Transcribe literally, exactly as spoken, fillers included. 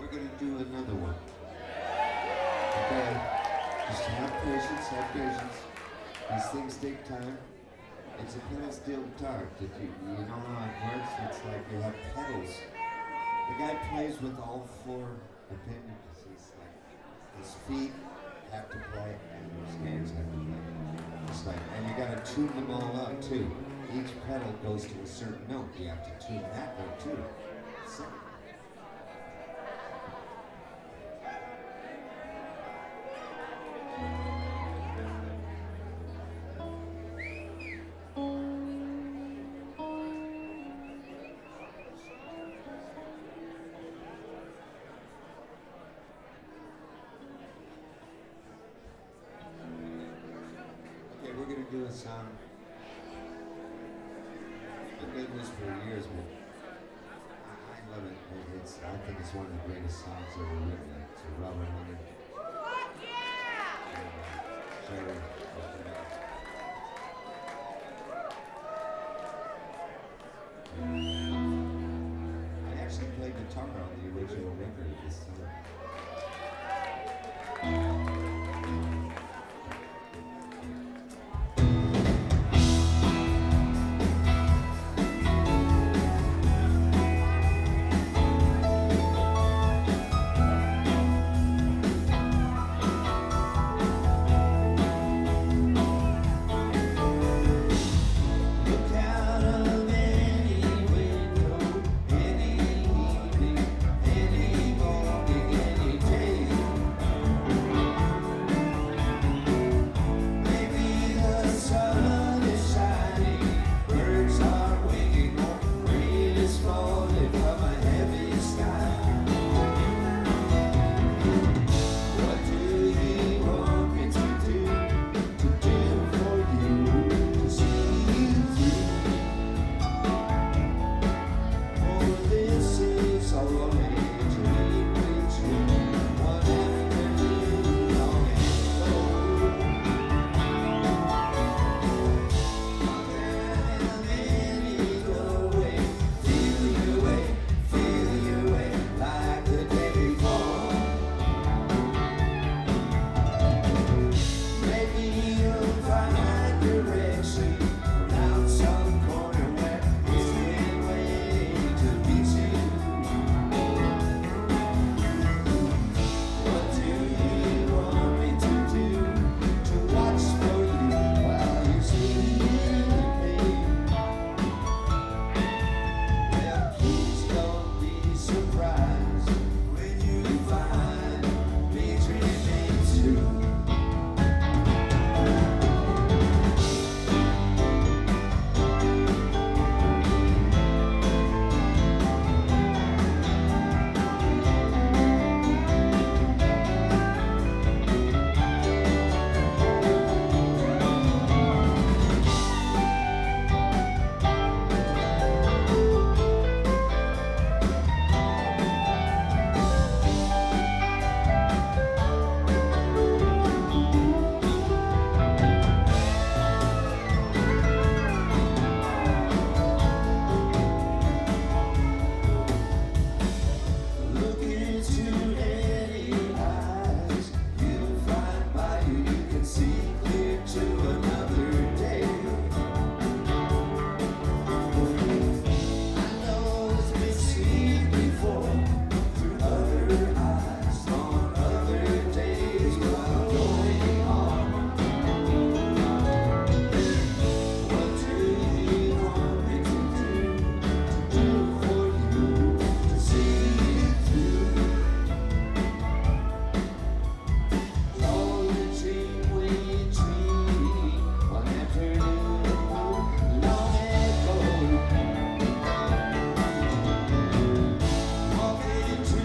we're gonna do another one. Okay? Just have patience, have patience. These things take time. It's a pedal steel guitar. Did you, you know how it works? It's like you have pedals. The guy plays with all four appendages. Like his feet have to play and his hands have to play. It's like, and you gotta tune them all up too. Each pedal goes to a certain note. You have to tune that note too. So, we're gonna do a song. I've been doing this for years, but I, I love it. It's, I think it's one of the greatest songs ever written. It's a Robert Leonard. Yeah! And, uh, try to open it up. I actually played guitar on the original record of this song. Walking